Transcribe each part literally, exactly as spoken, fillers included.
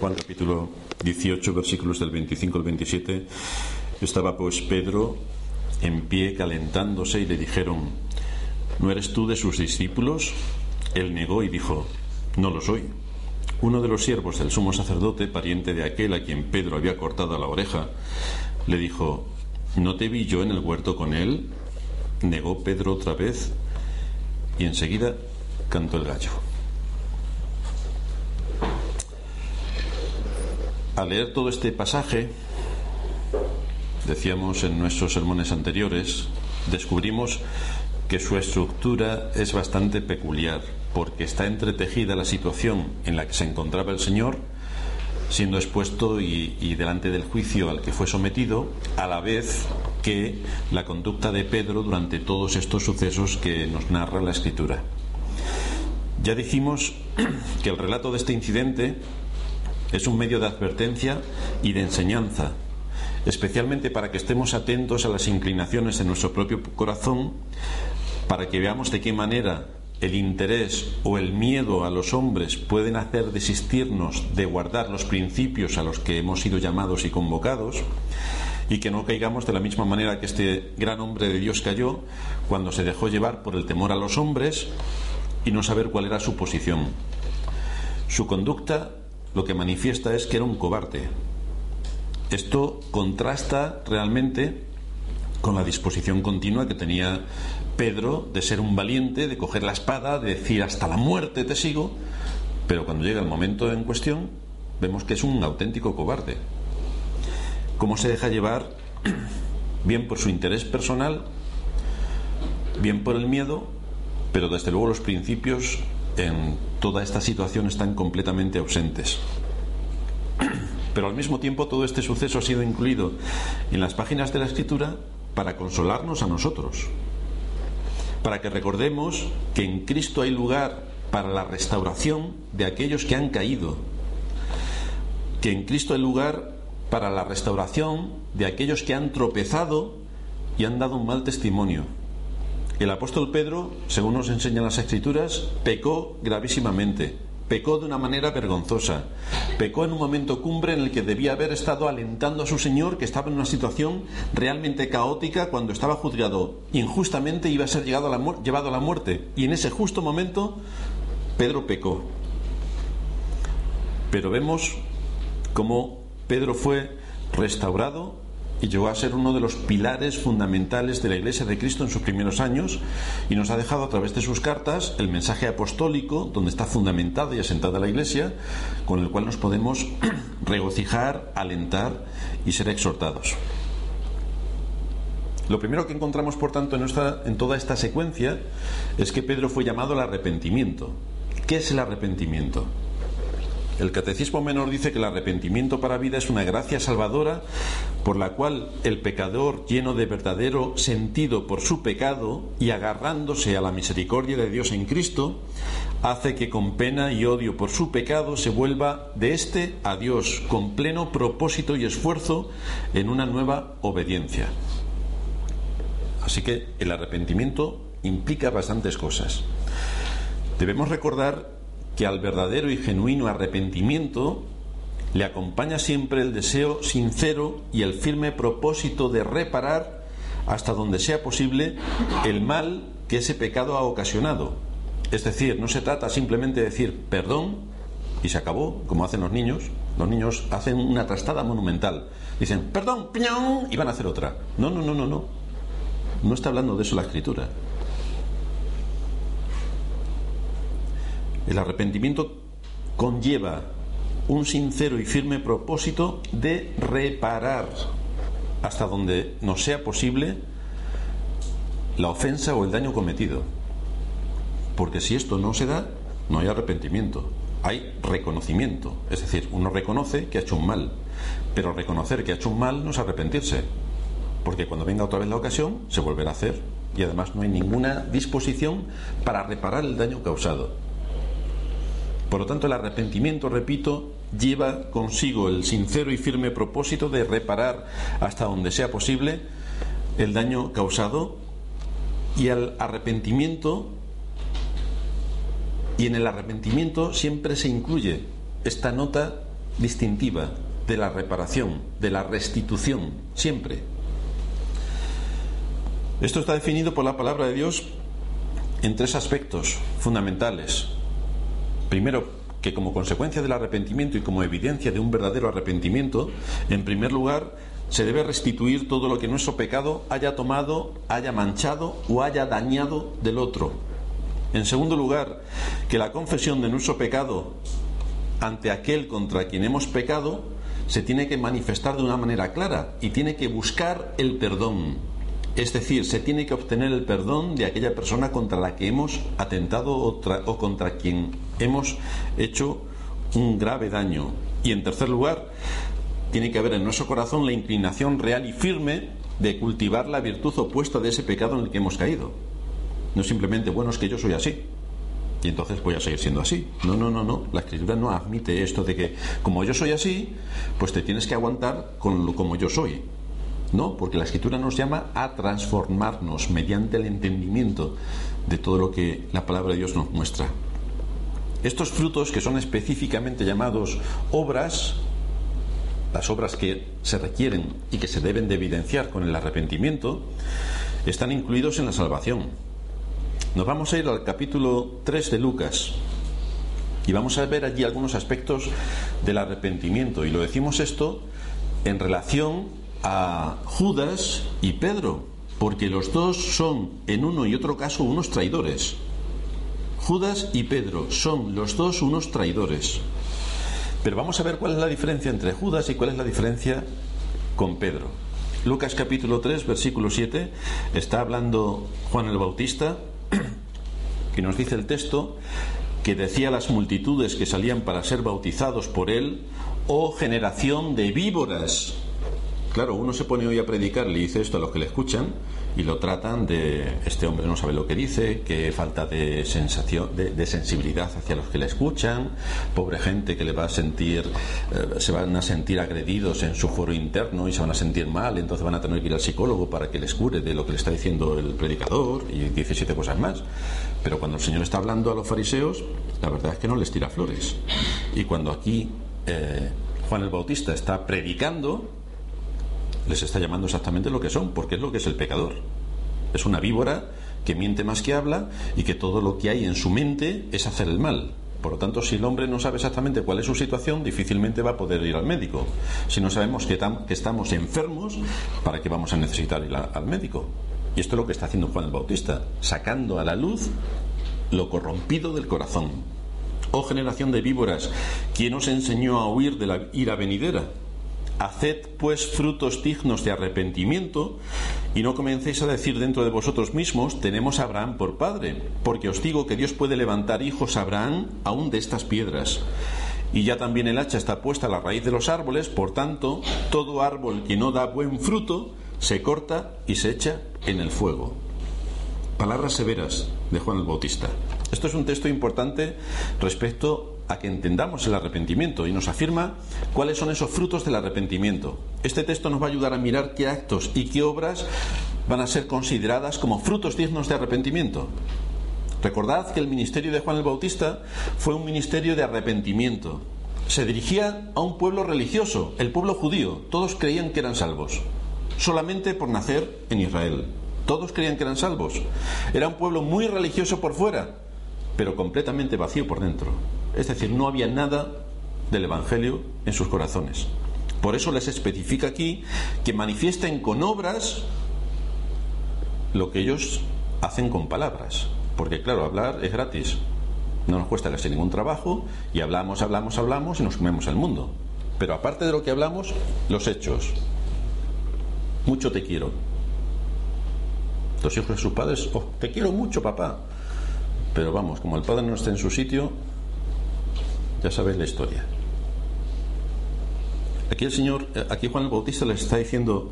Juan capítulo dieciocho, versículos del veinticinco al veintisiete. Estaba pues Pedro en pie calentándose y le dijeron: ¿no eres tú de sus discípulos? Él negó y dijo: no lo soy. Uno de los siervos del sumo sacerdote, pariente de aquel a quien Pedro había cortado la oreja, le dijo: ¿no te vi yo en el huerto con él? Negó Pedro otra vez y enseguida cantó el gallo. Al leer todo este pasaje, decíamos en nuestros sermones anteriores, descubrimos que su estructura es bastante peculiar, porque está entretejida la situación en la que se encontraba el Señor, siendo expuesto y, y delante del juicio al que fue sometido, a la vez que la conducta de Pedro durante todos estos sucesos que nos narra la Escritura. Ya dijimos que el relato de este incidente es un medio de advertencia y de enseñanza, especialmente para que estemos atentos a las inclinaciones de nuestro propio corazón, para que veamos de qué manera el interés o el miedo a los hombres pueden hacer desistirnos de guardar los principios a los que hemos sido llamados y convocados, y que no caigamos de la misma manera que este gran hombre de Dios cayó cuando se dejó llevar por el temor a los hombres y no saber cuál era su posición. Su conducta lo que manifiesta es que era un cobarde. Esto contrasta realmente con la disposición continua que tenía Pedro de ser un valiente, de coger la espada, de decir hasta la muerte te sigo, pero cuando llega el momento en cuestión vemos que es un auténtico cobarde. Cómo se deja llevar bien por su interés personal, bien por el miedo, pero desde luego los principios en toda esta situación están completamente ausentes. Pero al mismo tiempo todo este suceso ha sido incluido en las páginas de la Escritura para consolarnos a nosotros, para que recordemos que en Cristo hay lugar para la restauración de aquellos que han caído, que en Cristo hay lugar para la restauración de aquellos que han tropezado y han dado un mal testimonio. El apóstol Pedro, según nos enseñan las Escrituras, pecó gravísimamente, pecó de una manera vergonzosa, pecó en un momento cumbre en el que debía haber estado alentando a su Señor, que estaba en una situación realmente caótica cuando estaba juzgado injustamente y iba a ser llegado a la mu- llevado a la muerte, y en ese justo momento Pedro pecó. Pero vemos cómo Pedro fue restaurado y llegó a ser uno de los pilares fundamentales de la Iglesia de Cristo en sus primeros años, y nos ha dejado a través de sus cartas el mensaje apostólico donde está fundamentada y asentada la Iglesia, con el cual nos podemos regocijar, alentar y ser exhortados. Lo primero que encontramos, por tanto, en, nuestra, en toda esta secuencia es que Pedro fue llamado al arrepentimiento. ¿Qué es el arrepentimiento? El Catecismo Menor dice que el arrepentimiento para vida es una gracia salvadora por la cual el pecador, lleno de verdadero sentido por su pecado y agarrándose a la misericordia de Dios en Cristo, hace que con pena y odio por su pecado se vuelva de éste a Dios con pleno propósito y esfuerzo en una nueva obediencia. Así que el arrepentimiento implica bastantes cosas. Debemos recordar que al verdadero y genuino arrepentimiento le acompaña siempre el deseo sincero y el firme propósito de reparar hasta donde sea posible el mal que ese pecado ha ocasionado. Es decir, no se trata simplemente de decir perdón y se acabó, como hacen los niños. Los niños hacen una trastada monumental, dicen perdón, ¡piñón!, y van a hacer otra. No, no, no, no, no. No está hablando de eso la Escritura. El arrepentimiento conlleva un sincero y firme propósito de reparar hasta donde nos sea posible la ofensa o el daño cometido. Porque si esto no se da, no hay arrepentimiento, hay reconocimiento. Es decir, uno reconoce que ha hecho un mal, pero reconocer que ha hecho un mal no es arrepentirse, porque cuando venga otra vez la ocasión se volverá a hacer, y además no hay ninguna disposición para reparar el daño causado. Por lo tanto, el arrepentimiento, repito, lleva consigo el sincero y firme propósito de reparar hasta donde sea posible el daño causado, y al arrepentimiento y en el arrepentimiento siempre se incluye esta nota distintiva de la reparación, de la restitución, siempre. Esto está definido por la palabra de Dios en tres aspectos fundamentales. Primero, que como consecuencia del arrepentimiento y como evidencia de un verdadero arrepentimiento, en primer lugar, se debe restituir todo lo que nuestro pecado haya tomado, haya manchado o haya dañado del otro. En segundo lugar, que la confesión de nuestro pecado ante aquel contra quien hemos pecado se tiene que manifestar de una manera clara y tiene que buscar el perdón. Es decir, se tiene que obtener el perdón de aquella persona contra la que hemos atentado o, tra- o contra quien hemos hecho un grave daño. Y en tercer lugar, tiene que haber en nuestro corazón la inclinación real y firme de cultivar la virtud opuesta de ese pecado en el que hemos caído. No simplemente, bueno, es que yo soy así y entonces voy a seguir siendo así. No, no, no, no. La Escritura no admite esto de que como yo soy así, pues te tienes que aguantar con lo como yo soy. No, porque la Escritura nos llama a transformarnos mediante el entendimiento de todo lo que la palabra de Dios nos muestra. Estos frutos, que son específicamente llamados obras, las obras que se requieren y que se deben de evidenciar con el arrepentimiento, están incluidos en la salvación. Nos vamos a ir al capítulo tres de Lucas y vamos a ver allí algunos aspectos del arrepentimiento, y lo decimos esto en relación a Judas y Pedro, porque los dos son en uno y otro caso unos traidores. Judas y Pedro son los dos unos traidores. Pero vamos a ver cuál es la diferencia entre Judas y cuál es la diferencia con Pedro. Lucas capítulo tres, versículo siete, está hablando Juan el Bautista, que nos dice el texto, que decía a las multitudes que salían para ser bautizados por él: oh generación de víboras. Claro, uno se pone hoy a predicar, le dice esto a los que le escuchan y lo tratan de: este hombre no sabe lo que dice, que falta de sensación, de, de sensibilidad hacia los que le escuchan, pobre gente que le va a sentir, eh, se van a sentir agredidos en su foro interno y se van a sentir mal, entonces van a tener que ir al psicólogo para que les cure de lo que le está diciendo el predicador, y diecisiete cosas más. Pero cuando el Señor está hablando a los fariseos, la verdad es que no les tira flores. Y cuando aquí eh, Juan el Bautista está predicando, les está llamando exactamente lo que son, porque es lo que es el pecador. Es una víbora que miente más que habla y que todo lo que hay en su mente es hacer el mal. Por lo tanto, si el hombre no sabe exactamente cuál es su situación, difícilmente va a poder ir al médico. Si no sabemos que, tam- que estamos enfermos, ¿para qué vamos a necesitar ir a- al médico? Y esto es lo que está haciendo Juan el Bautista, sacando a la luz lo corrompido del corazón. Oh generación de víboras, ¿quién os enseñó a huir de la ira venidera? Haced pues frutos dignos de arrepentimiento, y no comencéis a decir dentro de vosotros mismos: tenemos a Abraham por padre, porque os digo que Dios puede levantar hijos a Abraham aún de estas piedras. Y ya también el hacha está puesta a la raíz de los árboles, por tanto, todo árbol que no da buen fruto se corta y se echa en el fuego. Palabras severas de Juan el Bautista. Esto es un texto importante respecto a que entendamos el arrepentimiento, y nos afirma cuáles son esos frutos del arrepentimiento. Este texto nos va a ayudar a mirar qué actos y qué obras van a ser consideradas como frutos dignos de arrepentimiento. Recordad que el ministerio de Juan el Bautista fue un ministerio de arrepentimiento. Se dirigía a un pueblo religioso, el pueblo judío. Todos creían que eran salvos, solamente por nacer en Israel. Todos creían que eran salvos. Era un pueblo muy religioso por fuera, pero completamente vacío por dentro. Es decir, no había nada del Evangelio en sus corazones. Por eso les especifica aquí que manifiesten con obras lo que ellos hacen con palabras. Porque claro, hablar es gratis, no nos cuesta casi ningún trabajo, y hablamos, hablamos, hablamos y nos comemos el mundo. Pero aparte de lo que hablamos, los hechos. Mucho te quiero. Los hijos de sus padres: oh, te quiero mucho, papá. Pero vamos, como el padre no está en su sitio, ya sabéis la historia. Aquí el Señor, aquí Juan el Bautista les está diciendo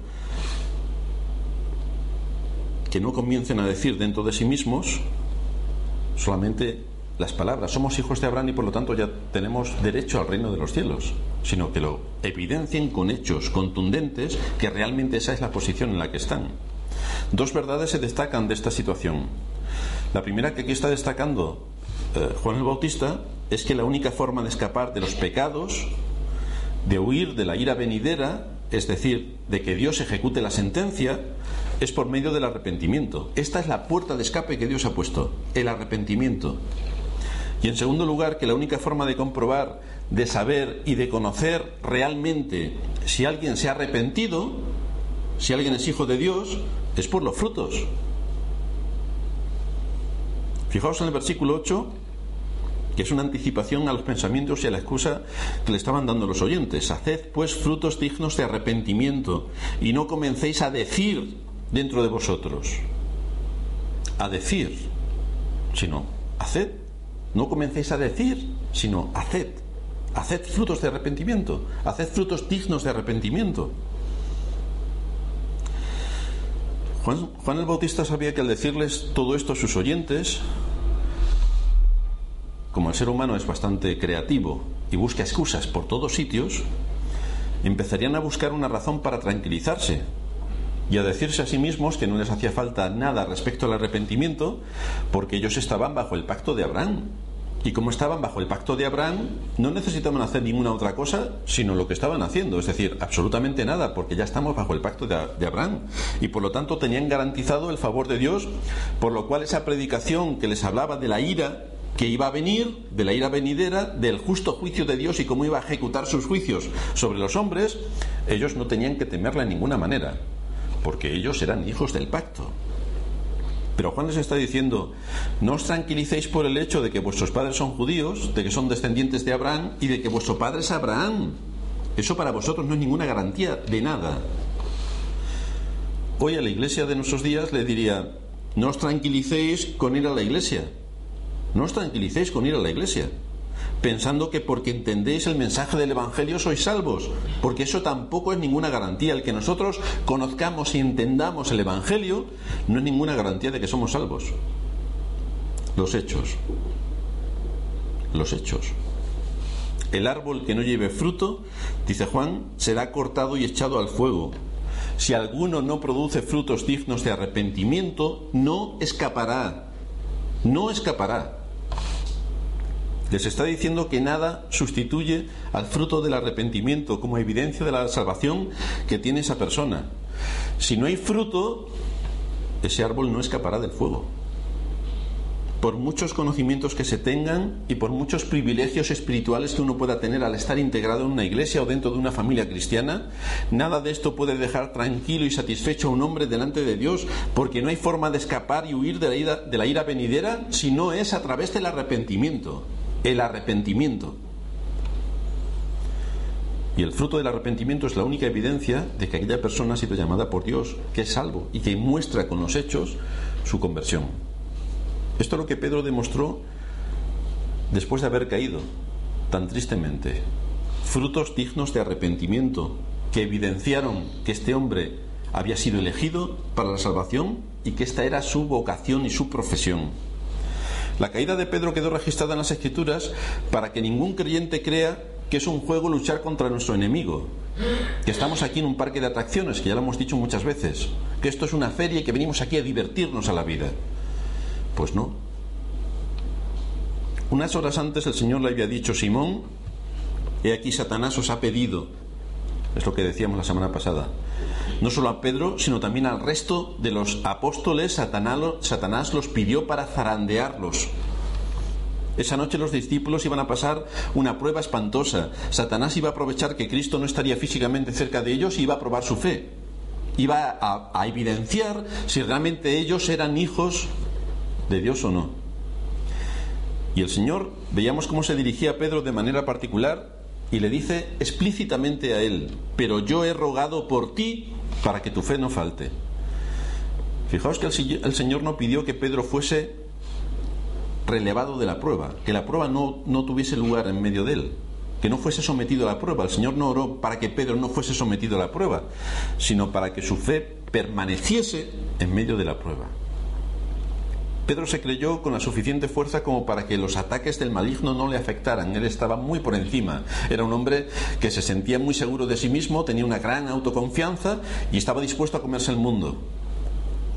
que no comiencen a decir dentro de sí mismos solamente las palabras: somos hijos de Abraham y por lo tanto ya tenemos derecho al reino de los cielos, sino que lo evidencien con hechos contundentes, que realmente esa es la posición en la que están. Dos verdades se destacan de esta situación. La primera que aquí está destacando eh, Juan el Bautista es que la única forma de escapar de los pecados de huir de la ira venidera, es decir, de que Dios ejecute la sentencia, es por medio del arrepentimiento. Esta es la puerta de escape que Dios ha puesto, el arrepentimiento. Y en segundo lugar, que la única forma de comprobar, de saber y de conocer realmente si alguien se ha arrepentido, si alguien es hijo de Dios, es por los frutos. Fijaos en el versículo ocho, que es una anticipación a los pensamientos y a la excusa que le estaban dando los oyentes. Haced pues frutos dignos de arrepentimiento y no comencéis a decir dentro de vosotros. A decir, sino haced. No comencéis a decir, sino haced. Haced frutos de arrepentimiento. Haced frutos dignos de arrepentimiento. Juan, Juan el Bautista sabía que al decirles todo esto a sus oyentes, como el ser humano es bastante creativo y busca excusas por todos sitios, empezarían a buscar una razón para tranquilizarse y a decirse a sí mismos que no les hacía falta nada respecto al arrepentimiento, porque ellos estaban bajo el pacto de Abraham. Y como estaban bajo el pacto de Abraham, no necesitaban hacer ninguna otra cosa sino lo que estaban haciendo, es decir, absolutamente nada, porque ya estamos bajo el pacto de, de Abraham. Y por lo tanto tenían garantizado el favor de Dios, por lo cual esa predicación que les hablaba de la ira que iba a venir, de la ira venidera, del justo juicio de Dios y cómo iba a ejecutar sus juicios sobre los hombres, ellos no tenían que temerla en ninguna manera, porque ellos eran hijos del pacto. Pero Juan les está diciendo: no os tranquilicéis por el hecho de que vuestros padres son judíos, de que son descendientes de Abraham y de que vuestro padre es Abraham. Eso para vosotros no es ninguna garantía de nada. Hoy a la iglesia de nuestros días le diría: no os tranquilicéis con ir a la iglesia. No os tranquilicéis con ir a la iglesia, pensando que porque entendéis el mensaje del Evangelio sois salvos, porque eso tampoco es ninguna garantía. El que nosotros conozcamos y entendamos el Evangelio no es ninguna garantía de que somos salvos. Los hechos. Los hechos. El árbol que no lleve fruto, dice Juan, será cortado y echado al fuego. Si alguno no produce frutos dignos de arrepentimiento, no escapará. No escapará. Les está diciendo que nada sustituye al fruto del arrepentimiento como evidencia de la salvación que tiene esa persona. Si no hay fruto, ese árbol no escapará del fuego. Por muchos conocimientos que se tengan y por muchos privilegios espirituales que uno pueda tener al estar integrado en una iglesia o dentro de una familia cristiana, nada de esto puede dejar tranquilo y satisfecho a un hombre delante de Dios, porque no hay forma de escapar y huir de la ira, de la ira venidera si no es a través del arrepentimiento. El arrepentimiento. Y el fruto del arrepentimiento es la única evidencia de que aquella persona ha sido llamada por Dios, que es salvo y que muestra con los hechos su conversión. Esto es lo que Pedro demostró después de haber caído tan tristemente. Frutos dignos de arrepentimiento que evidenciaron que este hombre había sido elegido para la salvación y que esta era su vocación y su profesión. La caída de Pedro quedó registrada en las Escrituras para que ningún creyente crea que es un juego luchar contra nuestro enemigo, que estamos aquí en un parque de atracciones, que ya lo hemos dicho muchas veces, que esto es una feria y que venimos aquí a divertirnos a la vida. Pues no. Unas horas antes el Señor le había dicho: Simón, he aquí Satanás os ha pedido. Es lo que decíamos la semana pasada. No solo a Pedro, sino también al resto de los apóstoles, Satanás, Satanás los pidió para zarandearlos. Esa noche los discípulos iban a pasar una prueba espantosa. Satanás iba a aprovechar que Cristo no estaría físicamente cerca de ellos y iba a probar su fe. Iba a, a evidenciar si realmente ellos eran hijos de Dios o no. Y el Señor, veíamos cómo se dirigía a Pedro de manera particular y le dice explícitamente a él: pero yo he rogado por ti para que tu fe no falte. Fijaos que el, el Señor no pidió que Pedro fuese relevado de la prueba, que la prueba no, no tuviese lugar en medio de él, que no fuese sometido a la prueba. El Señor no oró para que Pedro no fuese sometido a la prueba, sino para que su fe permaneciese en medio de la prueba. Pedro se creyó con la suficiente fuerza como para que los ataques del maligno no le afectaran. Él estaba muy por encima. Era un hombre que se sentía muy seguro de sí mismo, tenía una gran autoconfianza y estaba dispuesto a comerse el mundo.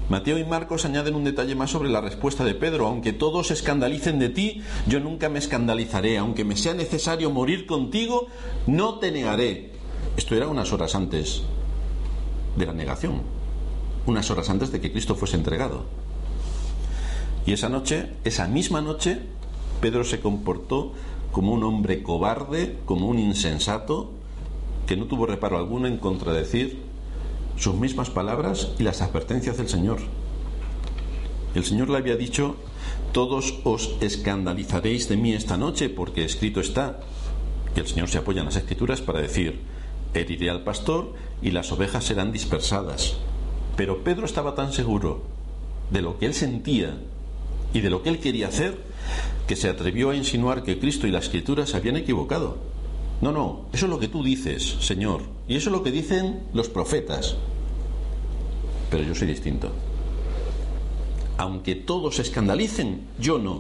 Mateo y Marcos añaden un detalle más sobre la respuesta de Pedro: aunque todos se escandalicen de ti, yo nunca me escandalizaré. Aunque me sea necesario morir contigo, no te negaré. Esto era unas horas antes de la negación, unas horas antes de que Cristo fuese entregado. Y esa noche, esa misma noche, Pedro se comportó como un hombre cobarde, como un insensato, que no tuvo reparo alguno en contradecir sus mismas palabras y las advertencias del Señor. El Señor le había dicho: todos os escandalizaréis de mí esta noche, porque escrito está. Y el Señor se apoya en las Escrituras para decir: heriré al pastor y las ovejas serán dispersadas. Pero Pedro estaba tan seguro de lo que él sentía y de lo que él quería hacer, que se atrevió a insinuar que Cristo y la Escritura se habían equivocado. No, no, eso es lo que tú dices, Señor, y eso es lo que dicen los profetas, pero yo soy distinto. Aunque todos se escandalicen, yo no.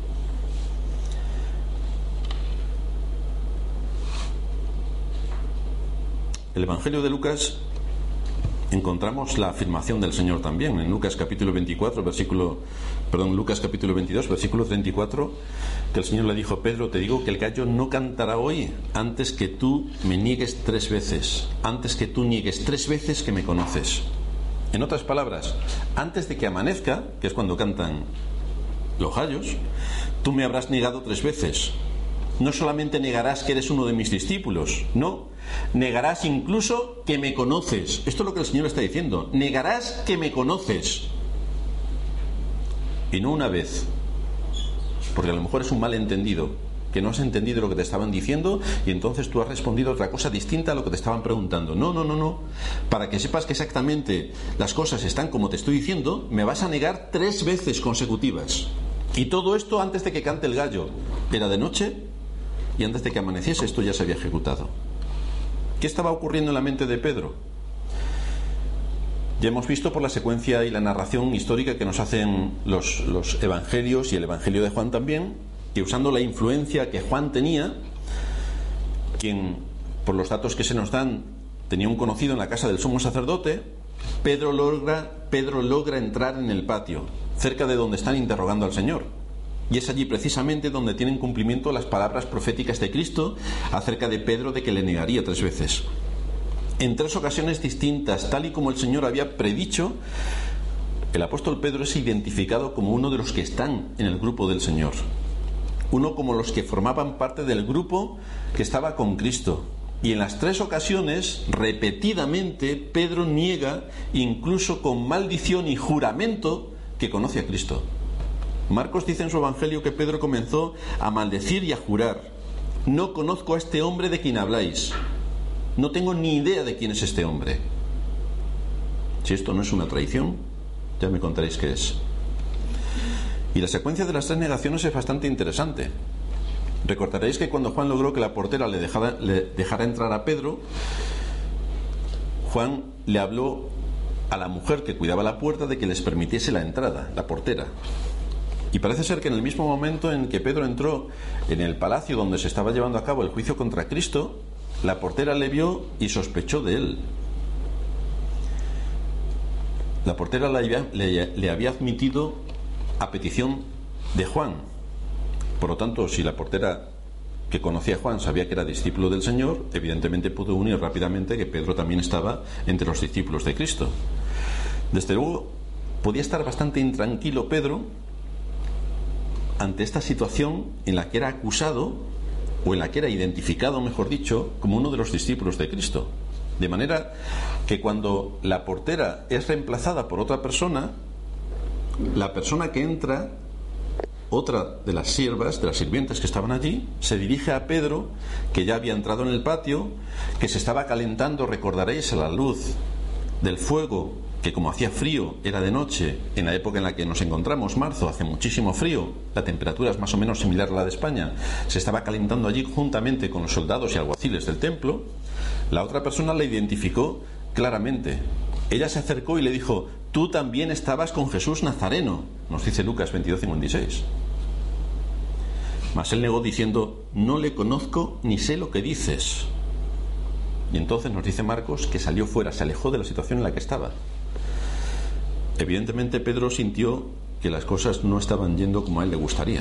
El Evangelio de Lucas encontramos la afirmación del Señor también. En Lucas capítulo veinticuatro, versículo, perdón, Lucas capítulo veintidós, versículo treinta y cuatro, que el Señor le dijo: Pedro, te digo que el gallo no cantará hoy antes que tú me niegues tres veces, antes que tú niegues tres veces que me conoces. En otras palabras, antes de que amanezca, que es cuando cantan los gallos, tú me habrás negado tres veces. No solamente negarás que eres uno de mis discípulos, no, negarás incluso que me conoces. Esto es lo que el Señor está diciendo: negarás que me conoces. Y no una vez, porque a lo mejor es un malentendido, que no has entendido lo que te estaban diciendo y entonces tú has respondido otra cosa distinta a lo que te estaban preguntando. No, no, no, no. Para que sepas que exactamente las cosas están como te estoy diciendo, me vas a negar tres veces consecutivas. Y todo esto antes de que cante el gallo. Era de noche y antes de que amaneciese esto ya se había ejecutado. ¿Qué estaba ocurriendo en la mente de Pedro? Ya hemos visto por la secuencia y la narración histórica que nos hacen los, los evangelios y el Evangelio de Juan también, que usando la influencia que Juan tenía, quien por los datos que se nos dan tenía un conocido en la casa del sumo sacerdote, Pedro logra, Pedro logra entrar en el patio, cerca de donde están interrogando al Señor. Y es allí precisamente donde tienen cumplimiento las palabras proféticas de Cristo acerca de Pedro, de que le negaría tres veces. En tres ocasiones distintas, tal y como el Señor había predicho, el apóstol Pedro es identificado como uno de los que están en el grupo del Señor. Uno como los que formaban parte del grupo que estaba con Cristo. Y en las tres ocasiones, repetidamente, Pedro niega, incluso con maldición y juramento, que conoce a Cristo. Marcos dice en su Evangelio que Pedro comenzó a maldecir y a jurar: no conozco a este hombre de quien habláis. No tengo ni idea de quién es este hombre. Si esto no es una traición, ya me contaréis qué es. Y la secuencia de las tres negaciones es bastante interesante. Recordaréis que cuando Juan logró que la portera le dejara, le dejara entrar a Pedro, Juan le habló a la mujer que cuidaba la puerta de que les permitiese la entrada, la portera. Y parece ser que en el mismo momento en que Pedro entró en el palacio donde se estaba llevando a cabo el juicio contra Cristo, la portera le vio y sospechó de él. La portera le había, le, le había admitido a petición de Juan. Por lo tanto, si la portera que conocía a Juan sabía que era discípulo del Señor, evidentemente pudo unir rápidamente que Pedro también estaba entre los discípulos de Cristo. Desde luego, podía estar bastante intranquilo Pedro ante esta situación en la que era acusado, o en la que era identificado, mejor dicho, como uno de los discípulos de Cristo. De manera que cuando la portera es reemplazada por otra persona, la persona que entra, otra de las siervas, de las sirvientes que estaban allí, se dirige a Pedro, que ya había entrado en el patio, que se estaba calentando, recordaréis, a la luz del fuego, que como hacía frío, era de noche, en la época en la que nos encontramos, marzo, hace muchísimo frío, la temperatura es más o menos similar a la de España, se estaba calentando allí juntamente con los soldados y alguaciles del templo. La otra persona la identificó claramente. Ella se acercó y le dijo: tú también estabas con Jesús Nazareno, nos dice Lucas veintidós cincuenta y seis. Mas él negó diciendo: no le conozco ni sé lo que dices. Y entonces nos dice Marcos que salió fuera, se alejó de la situación en la que estaba. Evidentemente Pedro sintió que las cosas no estaban yendo como a él le gustaría.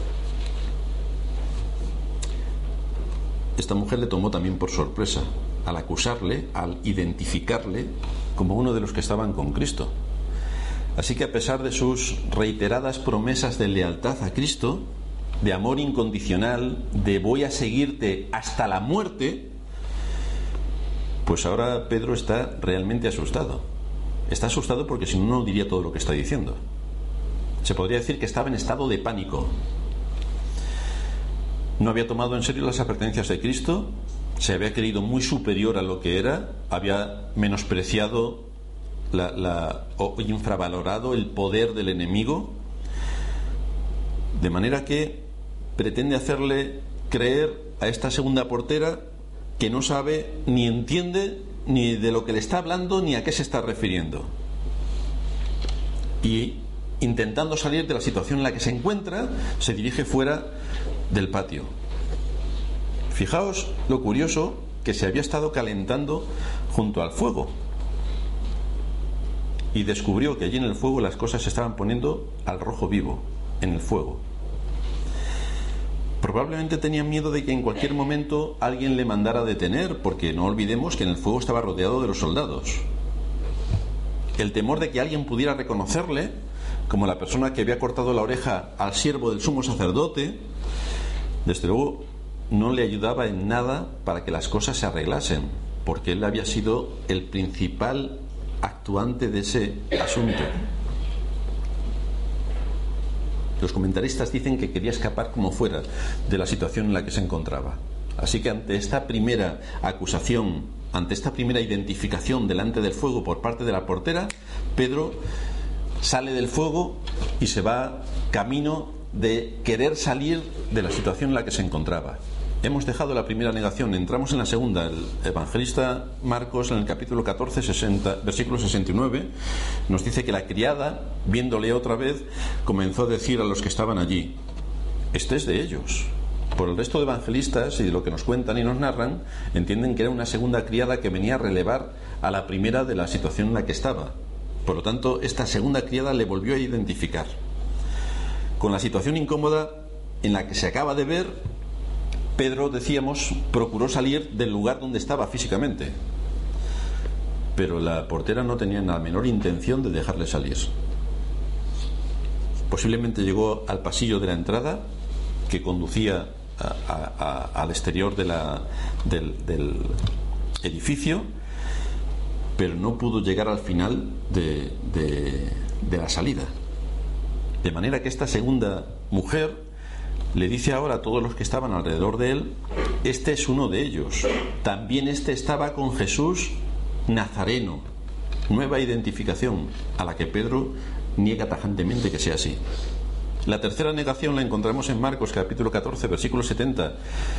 Esta mujer le tomó también por sorpresa al acusarle, al identificarle como uno de los que estaban con Cristo. Así que a pesar de sus reiteradas promesas de lealtad a Cristo, de amor incondicional, de voy a seguirte hasta la muerte, pues ahora Pedro está realmente asustado. Está asustado porque si no, no diría todo lo que está diciendo. Se podría decir que estaba en estado de pánico. No había tomado en serio las advertencias de Cristo, se había creído muy superior a lo que era, había menospreciado la, la, o infravalorado el poder del enemigo, de manera que pretende hacerle creer a esta segunda portera que no sabe ni entiende ni de lo que le está hablando ni a qué se está refiriendo. Y intentando salir de la situación en la que se encuentra, se dirige fuera del patio. Fijaos lo curioso que se había estado calentando junto al fuego y descubrió que allí en el fuego las cosas se estaban poniendo al rojo vivo, en el fuego. Probablemente tenía miedo de que en cualquier momento alguien le mandara detener, porque no olvidemos que en el fuego estaba rodeado de los soldados. El temor de que alguien pudiera reconocerle como la persona que había cortado la oreja al siervo del sumo sacerdote, desde luego no le ayudaba en nada para que las cosas se arreglasen, porque él había sido el principal actuante de ese asunto. Los comentaristas dicen que quería escapar como fuera de la situación en la que se encontraba. Así que ante esta primera acusación, ante esta primera identificación delante del fuego por parte de la portera, Pedro sale del fuego y se va camino de querer salir de la situación en la que se encontraba. Hemos dejado la primera negación, entramos en la segunda. El evangelista Marcos, en el capítulo catorce, sesenta, versículo sesenta y nueve, nos dice que la criada, viéndole otra vez, comenzó a decir a los que estaban allí: este es de ellos. Por el resto de evangelistas y de lo que nos cuentan y nos narran, entienden que era una segunda criada que venía a relevar a la primera de la situación en la que estaba. Por lo tanto, esta segunda criada le volvió a identificar. Con la situación incómoda en la que se acaba de ver, Pedro, decíamos, procuró salir del lugar donde estaba físicamente, pero la portera no tenía la menor intención de dejarle salir. Posiblemente llegó al pasillo de la entrada que conducía a, a, a, al exterior de la, del, del edificio, pero no pudo llegar al final de, de, de la salida. De manera que esta segunda mujer le dice ahora a todos los que estaban alrededor de él: este es uno de ellos, también este estaba con Jesús Nazareno. Nueva identificación a la que Pedro niega tajantemente que sea así. La tercera negación la encontramos en Marcos capítulo catorce, versículo setenta,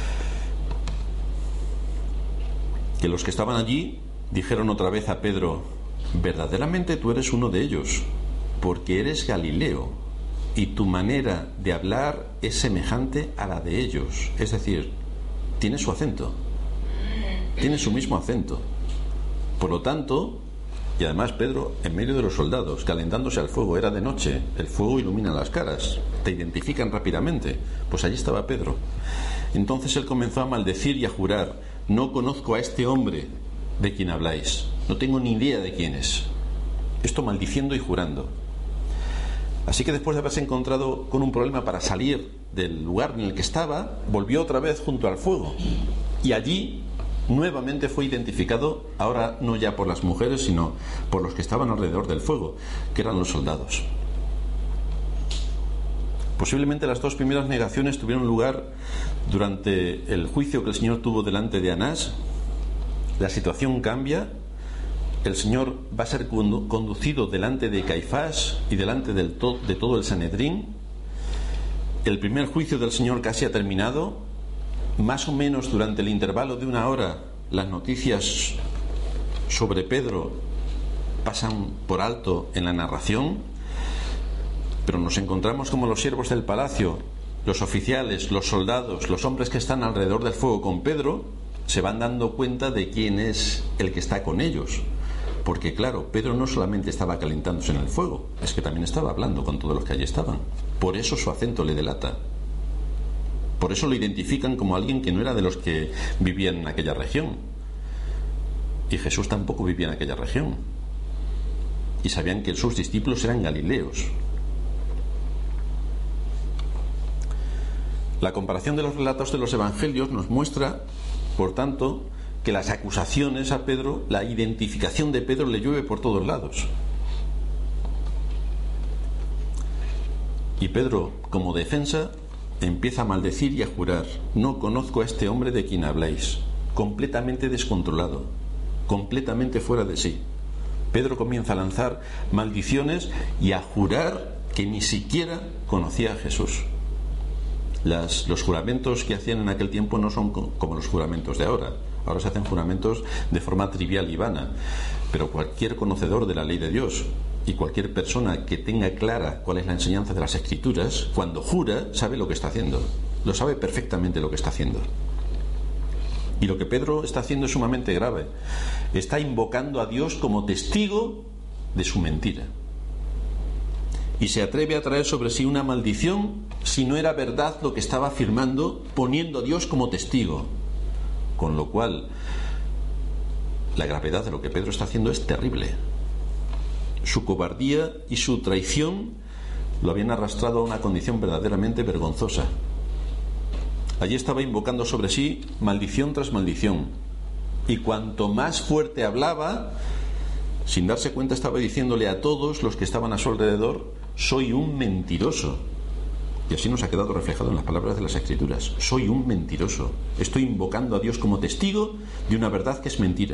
que los que estaban allí dijeron otra vez a Pedro: verdaderamente tú eres uno de ellos, porque eres Galileo y tu manera de hablar es semejante a la de ellos. Es decir, tiene su acento, tiene su mismo acento. Por lo tanto, y además Pedro en medio de los soldados, calentándose al fuego, era de noche, el fuego ilumina las caras, te identifican rápidamente. Pues allí estaba Pedro. Entonces él comenzó a maldecir y a jurar: no conozco a este hombre de quien habláis, no tengo ni idea de quién es. Esto maldiciendo y jurando. Así que después de haberse encontrado con un problema para salir del lugar en el que estaba, volvió otra vez junto al fuego, y allí nuevamente fue identificado, ahora no ya por las mujeres, sino por los que estaban alrededor del fuego, que eran los soldados. Posiblemente las dos primeras negaciones tuvieron lugar durante el juicio que el Señor tuvo delante de Anás. La situación cambia. El Señor va a ser conducido delante de Caifás y delante del to- de todo el Sanedrín. El primer juicio del Señor casi ha terminado. Más o menos durante el intervalo de una hora, las noticias sobre Pedro pasan por alto en la narración, pero nos encontramos como los siervos del palacio, los oficiales, los soldados, los hombres que están alrededor del fuego con Pedro, se van dando cuenta de quién es el que está con ellos. Porque claro, Pedro no solamente estaba calentándose en el fuego, es que también estaba hablando con todos los que allí estaban. Por eso su acento le delata. Por eso lo identifican como alguien que no era de los que vivían en aquella región. Y Jesús tampoco vivía en aquella región. Y sabían que sus discípulos eran galileos. La comparación de los relatos de los evangelios nos muestra, por tanto, que las acusaciones a Pedro, la identificación de Pedro le llueve por todos lados. Y Pedro, como defensa, empieza a maldecir y a jurar: no conozco a este hombre de quien habláis. Completamente descontrolado, completamente fuera de sí. Pedro comienza a lanzar maldiciones y a jurar que ni siquiera conocía a Jesús. Las, los juramentos que hacían en aquel tiempo no son como los juramentos de ahora. Ahora se hacen juramentos de forma trivial y vana, pero cualquier conocedor de la ley de Dios y cualquier persona que tenga clara cuál es la enseñanza de las Escrituras, cuando jura, sabe lo que está haciendo. Lo sabe perfectamente lo que está haciendo. Y lo que Pedro está haciendo es sumamente grave. Está invocando a Dios como testigo de su mentira. Y se atreve a traer sobre sí una maldición si no era verdad lo que estaba afirmando, poniendo a Dios como testigo. Con lo cual, la gravedad de lo que Pedro está haciendo es terrible. Su cobardía y su traición lo habían arrastrado a una condición verdaderamente vergonzosa. Allí estaba invocando sobre sí maldición tras maldición. Y cuanto más fuerte hablaba, sin darse cuenta estaba diciéndole a todos los que estaban a su alrededor: soy un mentiroso. Y así nos ha quedado reflejado en las palabras de las Escrituras: soy un mentiroso. Estoy invocando a Dios como testigo de una verdad que es mentira.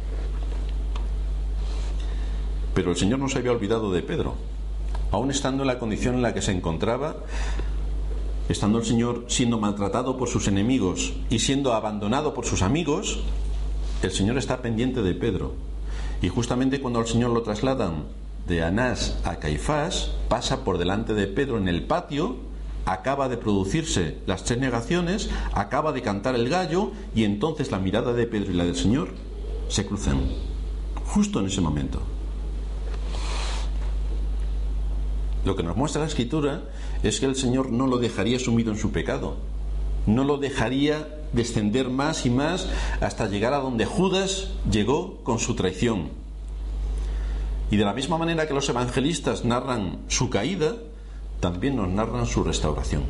Pero el Señor no se había olvidado de Pedro. Aún estando en la condición en la que se encontraba, estando el Señor siendo maltratado por sus enemigos y siendo abandonado por sus amigos, el Señor está pendiente de Pedro. Y justamente cuando al Señor lo trasladan de Anás a Caifás, pasa por delante de Pedro en el patio, acaba de producirse las tres negaciones, acaba de cantar el gallo, y entonces la mirada de Pedro y la del Señor se cruzan justo en ese momento. Lo que nos muestra la Escritura es que el Señor no lo dejaría sumido en su pecado, no lo dejaría descender más y más hasta llegar a donde Judas llegó con su traición. Y de la misma manera que los evangelistas narran su caída, también nos narran su restauración.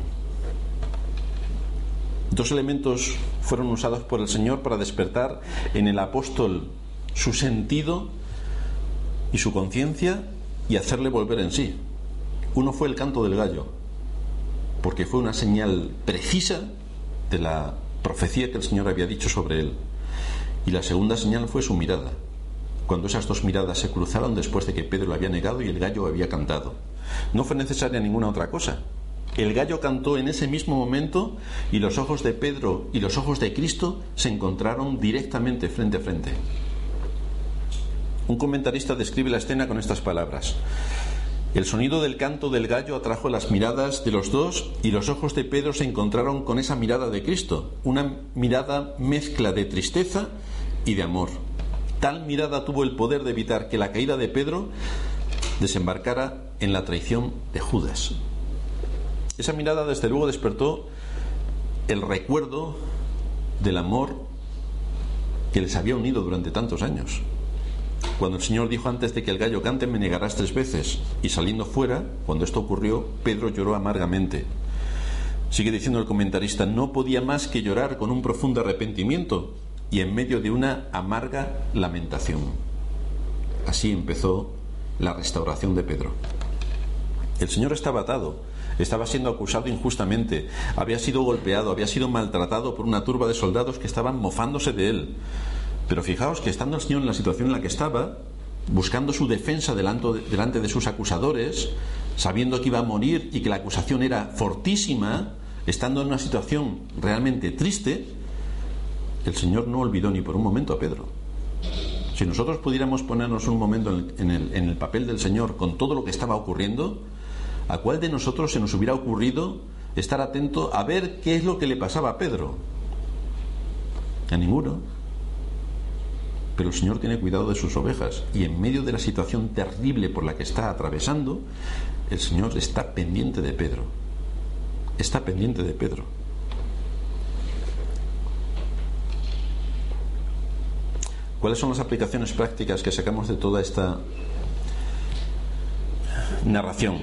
Dos elementos fueron usados por el Señor para despertar en el apóstol su sentido y su conciencia y hacerle volver en sí. Uno fue el canto del gallo, porque fue una señal precisa de la profecía que el Señor había dicho sobre él. Y la segunda señal fue su mirada, cuando esas dos miradas se cruzaron después de que Pedro lo había negado y el gallo había cantado. No fue necesaria ninguna otra cosa. El gallo cantó en ese mismo momento y los ojos de Pedro y los ojos de Cristo se encontraron directamente frente a frente. Un comentarista describe la escena con estas palabras: el sonido del canto del gallo atrajo las miradas de los dos y los ojos de Pedro se encontraron con esa mirada de Cristo, una mirada mezcla de tristeza y de amor. Tal mirada tuvo el poder de evitar que la caída de Pedro desembarcara en la traición de Judas. Esa mirada desde luego despertó el recuerdo del amor que les había unido durante tantos años. Cuando el Señor dijo: antes de que el gallo cante me negarás tres veces, y saliendo fuera, cuando esto ocurrió, Pedro lloró amargamente. Sigue diciendo el comentarista: no podía más que llorar con un profundo arrepentimiento y en medio de una amarga lamentación. Así empezó la restauración de Pedro. El Señor estaba atado, estaba siendo acusado injustamente, había sido golpeado, había sido maltratado por una turba de soldados que estaban mofándose de él. Pero fijaos que estando el Señor en la situación en la que estaba, buscando su defensa delante de, delante de sus acusadores, sabiendo que iba a morir y que la acusación era fortísima, estando en una situación realmente triste, el Señor no olvidó ni por un momento a Pedro. Si nosotros pudiéramos ponernos un momento en el, en el, en el papel del Señor con todo lo que estaba ocurriendo, ¿a cuál de nosotros se nos hubiera ocurrido estar atento a ver qué es lo que le pasaba a Pedro? A ninguno. pero el Señor tiene cuidado de sus ovejas, y en medio de la situación terrible por la que está atravesando, el Señor está pendiente de Pedro. Está pendiente de Pedro. ¿Cuáles son las aplicaciones prácticas que sacamos de toda esta narración?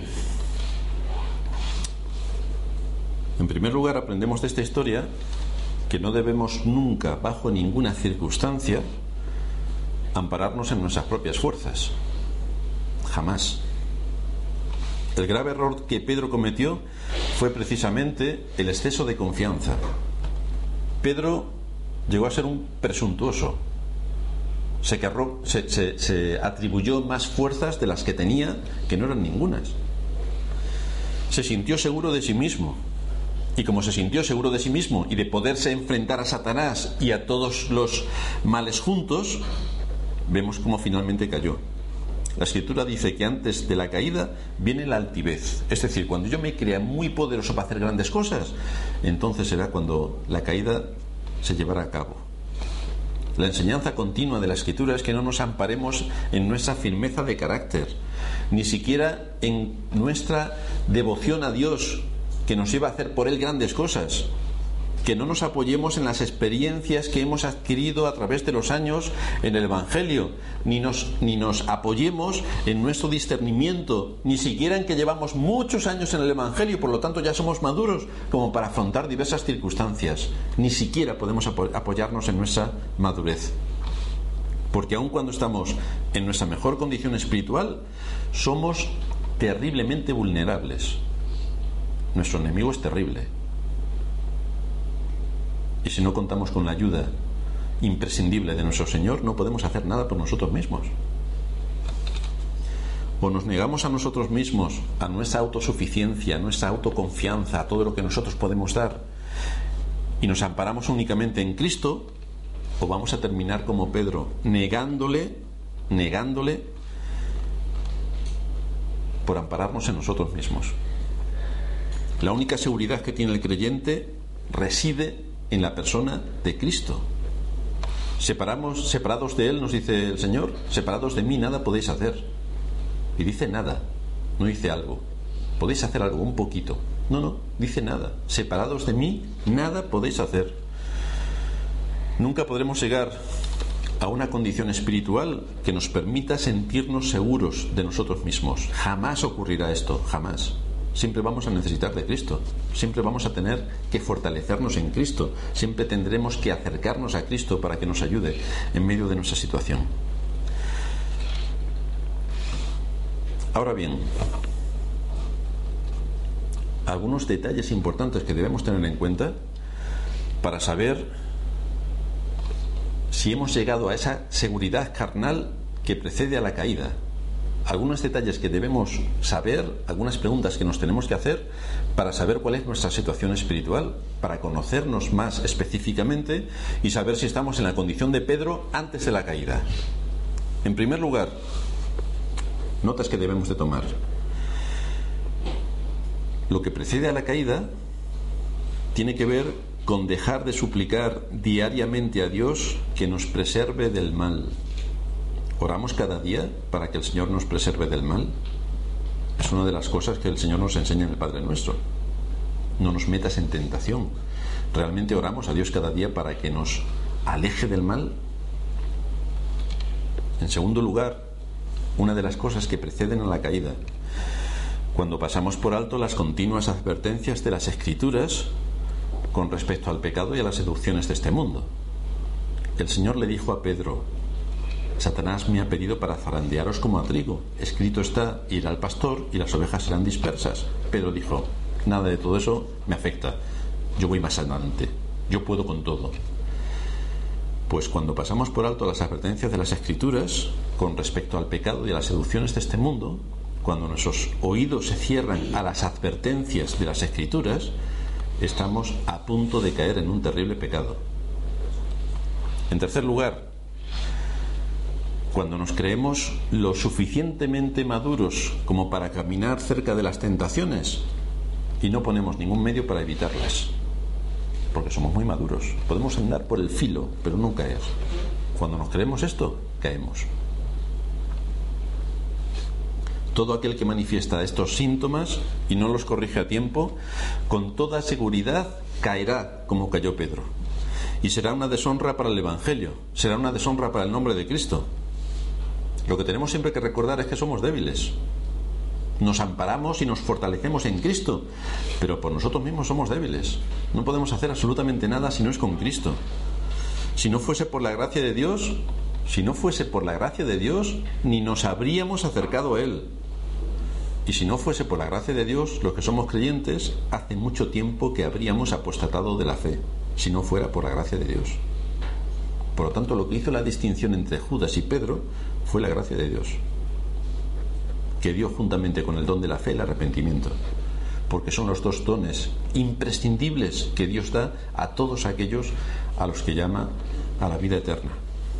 En primer lugar, aprendemos de esta historia que no debemos nunca, bajo ninguna circunstancia, ampararnos en nuestras propias fuerzas. Jamás. El grave error que Pedro cometió fue precisamente el exceso de confianza. Pedro llegó a ser un presuntuoso. Se, carró, se, se, se atribuyó más fuerzas de las que tenía, que no eran ningunas. Se sintió seguro de sí mismo. Y como se sintió seguro de sí mismo y de poderse enfrentar a Satanás y a todos los males juntos, vemos cómo finalmente cayó. La Escritura dice que antes de la caída viene la altivez. Es decir, cuando yo me crea muy poderoso para hacer grandes cosas, entonces será cuando la caída se llevará a cabo. La enseñanza continua de la Escritura es que no nos amparemos en nuestra firmeza de carácter, ni siquiera en nuestra devoción a Dios, que nos lleva a hacer por Él grandes cosas. Que no nos apoyemos en las experiencias que hemos adquirido a través de los años en el Evangelio, ni nos, ni nos apoyemos en nuestro discernimiento, ni siquiera en que llevamos muchos años en el Evangelio y por lo tanto ya somos maduros como para afrontar diversas circunstancias. Ni siquiera podemos apo- apoyarnos en nuestra madurez, porque aun cuando estamos en nuestra mejor condición espiritual, somos terriblemente vulnerables. Nuestro enemigo es terrible. Y si no contamos con la ayuda imprescindible de nuestro Señor, no podemos hacer nada por nosotros mismos. O nos negamos a nosotros mismos, a nuestra autosuficiencia, a nuestra autoconfianza, a todo lo que nosotros podemos dar, y nos amparamos únicamente en Cristo, o vamos a terminar como Pedro, negándole, negándole por ampararnos en nosotros mismos. La única seguridad que tiene el creyente reside en la persona de Cristo. Separamos, separados de Él, nos dice el Señor, separados de mí nada podéis hacer. Y dice nada, no dice algo. Podéis hacer algo, un poquito. No, no, dice nada. Separados de mí nada podéis hacer. Nunca podremos llegar a una condición espiritual que nos permita sentirnos seguros de nosotros mismos. Jamás ocurrirá esto, jamás. Siempre vamos a necesitar de Cristo, siempre vamos a tener que fortalecernos en Cristo, siempre tendremos que acercarnos a Cristo para que nos ayude en medio de nuestra situación. Ahora bien, algunos detalles importantes que debemos tener en cuenta para saber si hemos llegado a esa seguridad carnal que precede a la caída. Algunos detalles que debemos saber, algunas preguntas que nos tenemos que hacer para saber cuál es nuestra situación espiritual, para conocernos más específicamente y saber si estamos en la condición de Pedro antes de la caída. En primer lugar, notas que debemos de tomar. Lo que precede a la caída tiene que ver con dejar de suplicar diariamente a Dios que nos preserve del mal. ¿Oramos cada día para que el Señor nos preserve del mal? Es una de las cosas que el Señor nos enseña en el Padre Nuestro. No nos metas en tentación. ¿Realmente oramos a Dios cada día para que nos aleje del mal? En segundo lugar, una de las cosas que preceden a la caída, cuando pasamos por alto las continuas advertencias de las Escrituras con respecto al pecado y a las seducciones de este mundo. El Señor le dijo a Pedro: Satanás me ha pedido para zarandearos como a trigo. Escrito está, irá al pastor y las ovejas serán dispersas. Pedro dijo: nada de todo eso me afecta. Yo voy más adelante. Yo puedo con todo. Pues cuando pasamos por alto las advertencias de las Escrituras con respecto al pecado y a las seducciones de este mundo, cuando nuestros oídos se cierran a las advertencias de las Escrituras, estamos a punto de caer en un terrible pecado. En tercer lugar, cuando nos creemos lo suficientemente maduros como para caminar cerca de las tentaciones y no ponemos ningún medio para evitarlas, porque somos muy maduros, podemos andar por el filo pero no caer. Cuando nos creemos esto, caemos. Todo aquel que manifiesta estos síntomas y no los corrige a tiempo, con toda seguridad caerá como cayó Pedro. Y será una deshonra para el Evangelio, será una deshonra para el nombre de Cristo. Lo que tenemos siempre que recordar es que somos débiles. Nos amparamos y nos fortalecemos en Cristo, pero por nosotros mismos somos débiles. No podemos hacer absolutamente nada si no es con Cristo. Si no fuese por la gracia de Dios, si no fuese por la gracia de Dios, ni nos habríamos acercado a Él. Y si no fuese por la gracia de Dios, los que somos creyentes, hace mucho tiempo que habríamos apostatado de la fe, si no fuera por la gracia de Dios. Por lo tanto, lo que hizo la distinción entre Judas y Pedro fue la gracia de Dios, que dio juntamente con el don de la fe el arrepentimiento, porque son los dos dones imprescindibles que Dios da a todos aquellos a los que llama a la vida eterna.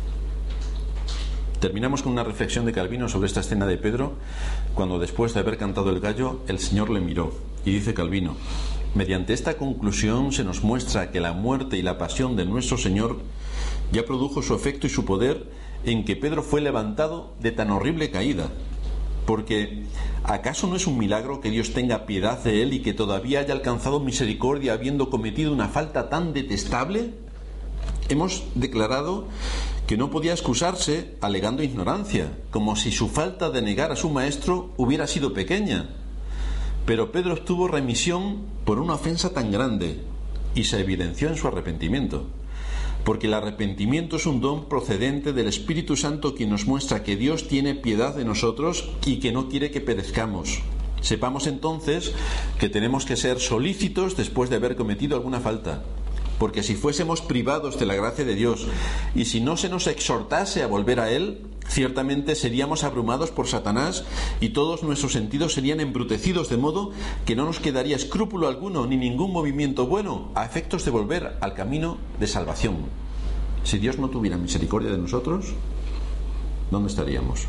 Terminamos con una reflexión de Calvino sobre esta escena de Pedro, cuando después de haber cantado el gallo, el Señor le miró. Y dice Calvino: mediante esta conclusión se nos muestra que la muerte y la pasión de nuestro Señor ya produjo su efecto y su poder en que Pedro fue levantado de tan horrible caída. Porque ¿acaso no es un milagro que Dios tenga piedad de él y que todavía haya alcanzado misericordia habiendo cometido una falta tan detestable? Hemos declarado que no podía excusarse alegando ignorancia, como si su falta de negar a su maestro hubiera sido pequeña. Pero Pedro obtuvo remisión por una ofensa tan grande y se evidenció en su arrepentimiento. Porque el arrepentimiento es un don procedente del Espíritu Santo, quien nos muestra que Dios tiene piedad de nosotros y que no quiere que perezcamos. Sepamos entonces que tenemos que ser solícitos después de haber cometido alguna falta, porque si fuésemos privados de la gracia de Dios y si no se nos exhortase a volver a Él, ciertamente seríamos abrumados por Satanás y todos nuestros sentidos serían embrutecidos, de modo que no nos quedaría escrúpulo alguno ni ningún movimiento bueno a efectos de volver al camino de salvación. Si Dios no tuviera misericordia de nosotros, ¿dónde estaríamos?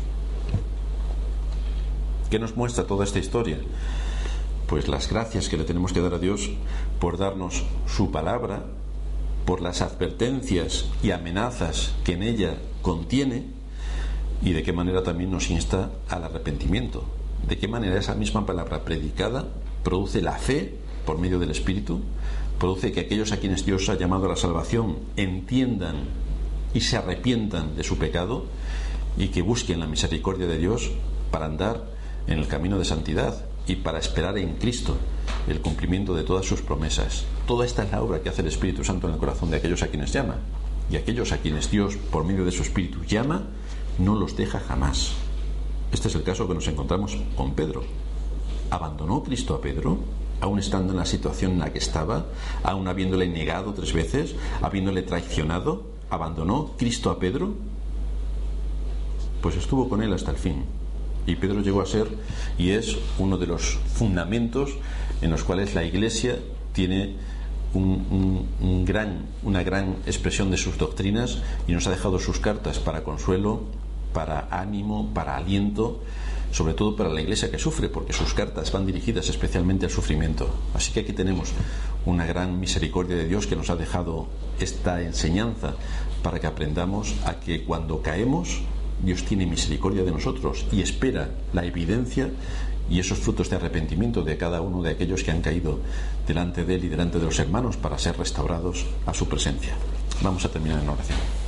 ¿Qué nos muestra toda esta historia? Pues las gracias que le tenemos que dar a Dios por darnos su palabra, por las advertencias y amenazas que en ella contiene, y de qué manera también nos insta al arrepentimiento. De qué manera esa misma palabra predicada produce la fe por medio del Espíritu, produce que aquellos a quienes Dios ha llamado a la salvación entiendan y se arrepientan de su pecado y que busquen la misericordia de Dios para andar en el camino de santidad y para esperar en Cristo el cumplimiento de todas sus promesas. Toda esta es la obra que hace el Espíritu Santo en el corazón de aquellos a quienes llama, y aquellos a quienes Dios por medio de su Espíritu llama no los deja jamás. Este es el caso que nos encontramos con Pedro. ¿Abandonó Cristo a Pedro, aún estando en la situación en la que estaba, aún habiéndole negado tres veces, habiéndole traicionado? ¿Abandonó Cristo a Pedro? Pues estuvo con él hasta el fin. Y Pedro llegó a ser y es uno de los fundamentos en los cuales la Iglesia tiene un, un, un gran, una gran expresión de sus doctrinas, y nos ha dejado sus cartas para consuelo, para ánimo, para aliento, sobre todo para la Iglesia que sufre, porque sus cartas van dirigidas especialmente al sufrimiento. Así que aquí tenemos una gran misericordia de Dios que nos ha dejado esta enseñanza para que aprendamos a que cuando caemos, Dios tiene misericordia de nosotros y espera la evidencia y esos frutos de arrepentimiento de cada uno de aquellos que han caído delante de Él y delante de los hermanos para ser restaurados a su presencia. Vamos a terminar en oración.